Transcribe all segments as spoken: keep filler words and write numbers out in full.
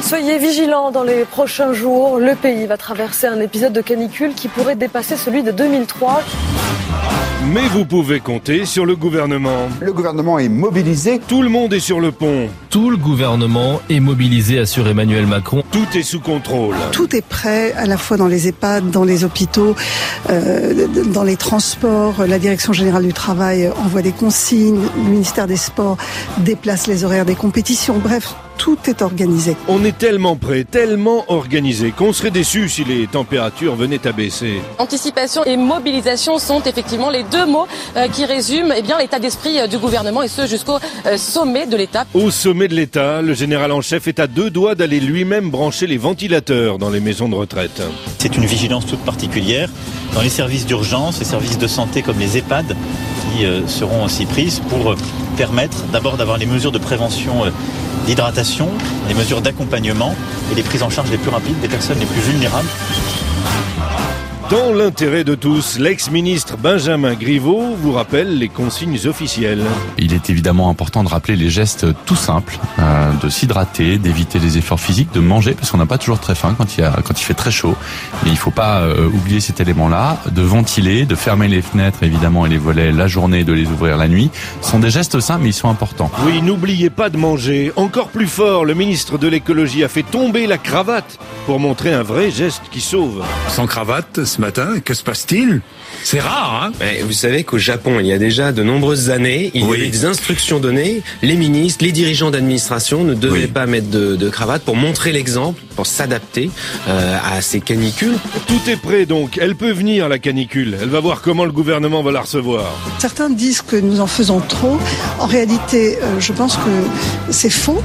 Soyez vigilants dans les prochains jours. Le pays va traverser un épisode de canicule qui pourrait dépasser celui de deux mille trois. Mais vous pouvez compter sur le gouvernement. Le gouvernement est mobilisé. Tout le monde est sur le pont. Tout le gouvernement est mobilisé, assure Emmanuel Macron. Tout est sous contrôle. Tout est prêt, à la fois dans les EHPAD, dans les hôpitaux, euh, dans les transports. La Direction générale du travail envoie des consignes. Le ministère des Sports déplace les horaires des compétitions. Bref, tout est organisé. On est tellement prêt, tellement organisé qu'on serait déçu si les températures venaient à baisser. Anticipation et mobilisation sont effectivement les deux mots euh, qui résument eh bien, l'état d'esprit euh, du gouvernement et ce jusqu'au euh, sommet de l'État. Au sommet de l'État, le général en chef est à deux doigts d'aller lui-même brancher les ventilateurs dans les maisons de retraite. C'est une vigilance toute particulière dans les services d'urgence, les services de santé comme les EHPAD qui euh, seront aussi prises pour euh, permettre d'abord d'avoir les mesures de prévention euh, d'hydratation, les mesures d'accompagnement et les prises en charge les plus rapides des personnes les plus vulnérables. Dans l'intérêt de tous, l'ex-ministre Benjamin Griveaux vous rappelle les consignes officielles. Il est évidemment important de rappeler les gestes tout simples, euh, de s'hydrater, d'éviter les efforts physiques, de manger, parce qu'on n'a pas toujours très faim quand il, y a, quand il fait très chaud. Mais il ne faut pas euh, oublier cet élément-là, de ventiler, de fermer les fenêtres évidemment et les volets la journée et de les ouvrir la nuit. Ce sont des gestes simples, mais ils sont importants. Oui, n'oubliez pas de manger. Encore plus fort, le ministre de l'écologie a fait tomber la cravate pour montrer un vrai geste qui sauve. Sans cravate, ce matin, que se passe-t-il? C'est rare, hein? Mais vous savez qu'au Japon, il y a déjà de nombreuses années, il oui. y avait des instructions données. Les ministres, les dirigeants d'administration ne devaient oui. pas mettre de, de cravate pour montrer l'exemple, pour s'adapter euh, à ces canicules. Tout est prêt donc. Elle peut venir, la canicule. Elle va voir comment le gouvernement va la recevoir. Certains disent que nous en faisons trop. En réalité, euh, je pense que c'est faux.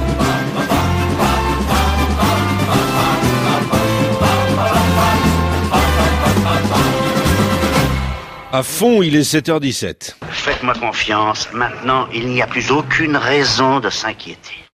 À fond, il est sept heures dix-sept. Faites-moi confiance, maintenant il n'y a plus aucune raison de s'inquiéter.